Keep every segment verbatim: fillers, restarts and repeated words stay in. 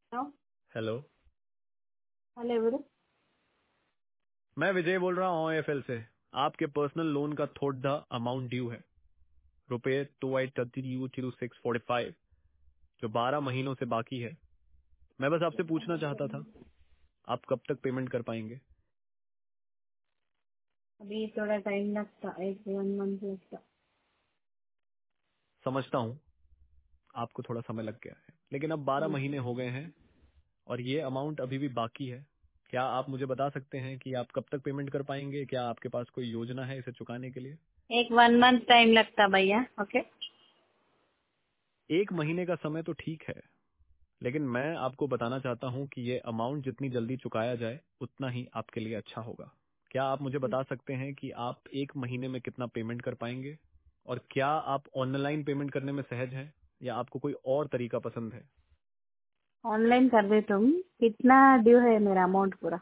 Hello. Hello. Hello ఎవరు? मैं विजय बोल रहा हूँ एफएल से। आपके पर्सनल लोन का थोड़ा अमाउंट ड्यू है, रुपए two eight thirty you zero six forty five, जो बारह महीनों से बाकी है। मैं बस आपसे पूछना चाहता था, आप कब तक पेमेंट कर पाएंगे? अभी थोड़ा टाइम लगता, एक वन मंथ लगता। समझता हूँ आपको थोड़ा समय लग गया है, लेकिन अब बारह हम्म। महीने हो गए हैं और ये अमाउंट अभी भी बाकी है। क्या आप मुझे बता सकते हैं कि आप कब तक पेमेंट कर पाएंगे? क्या आपके पास कोई योजना है इसे चुकाने के लिए? एक वन मंथ टाइम लगता भैया। ओके। एक महीने का समय तो ठीक है, लेकिन मैं आपको बताना चाहता हूं कि ये अमाउंट जितनी जल्दी चुकाया जाए उतना ही आपके लिए अच्छा होगा। क्या आप मुझे बता सकते हैं कि आप एक महीने में कितना पेमेंट कर पाएंगे, और क्या आप ऑनलाइन पेमेंट करने में सहज हैं या आपको कोई और तरीका पसंद है? ऑनलाइन कर दे तुम। कितना ड्यू है मेरा अमाउंट पूरा?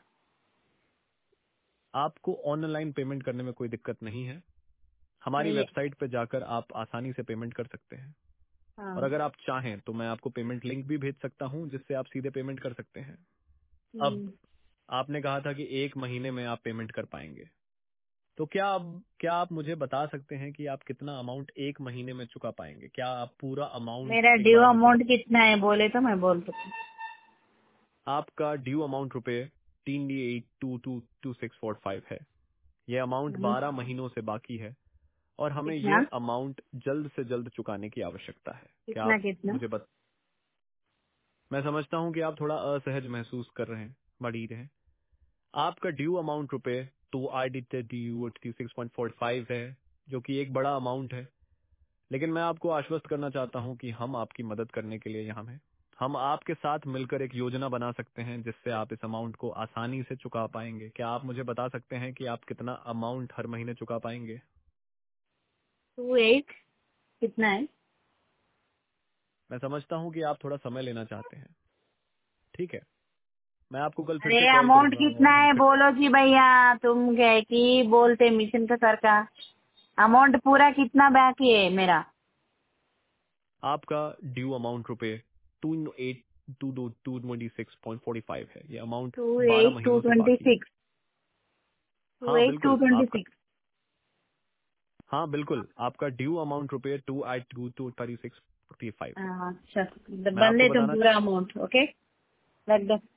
आपको ऑनलाइन पेमेंट करने में कोई दिक्कत नहीं है। हमारी नहीं है। वेबसाइट पर जाकर आप आसानी से पेमेंट कर सकते हैं, हाँ। और अगर आप चाहें तो मैं आपको पेमेंट लिंक भी भेज सकता हूं जिससे आप सीधे पेमेंट कर सकते हैं। अब हम्म। आपने कहा था कि एक महीने में आप पेमेंट कर पाएंगे, तो क्या आप क्या आप मुझे बता सकते हैं कि आप कितना अमाउंट एक महीने में चुका पाएंगे? क्या आप पूरा अमाउंट मेरा एक ड्यू बार में चुका? अमाउंट कितना है बोले तो मैं बोल सकती आपका ड्यू अमाउंट रुपए तीन D eight two two two six four five है। ये अमाउंट हूँ। हम्म। बारह महीनों से बाकी है और हमें कितना? ये अमाउंट जल्द से जल्द चुकाने की आवश्यकता है। क्या कितना आप कितना? मुझे बत... मैं समझता हूं कि आप थोड़ा असहज महसूस कर रहे हैं, मरीज हैं। आपका ड्यू अमाउंट रुपए two I D due six point four five है, जो कि एक बड़ा अमाउंट है। लेकिन मैं आपको आश्वस्त करना चाहता हूं कि हम आपकी मदद करने के लिए यहाँ हैं। हम आपके साथ मिलकर एक योजना बना सकते हैं जिससे आप इस अमाउंट को आसानी से चुका पाएंगे। क्या आप मुझे बता सकते हैं कि आप कितना अमाउंट हर महीने चुका पाएंगे? टू एट कितना है? मैं समझता हूं कि आप थोड़ा समय लेना चाहते हैं। ठीक है, मैं आपको कल फिर अरे से कॉल अमाउंट करूंगा कितना और हम है फिर बोलो जी भैया। तुम क्या की बोलते मिशन का सर का अमाउंट पूरा कितना बाकी है मेरा? आपका ड्यू अमाउंट रुपए two eight two two twenty six point forty five है। ये अमाउंट टू बारह एट टू महीनों से ट्वेंटी बाकी है। सिक्स टू हाँ एट टू बिल्कुल ट्वेंटी आपका सिक्स हाँ बिल्कुल आपका ड्यू अमाउंट रुपए two I two two thirty six forty five है। अच्छा। मैं आपको बंदे तुम बताना पूरा अमाउंट ओके लग दो।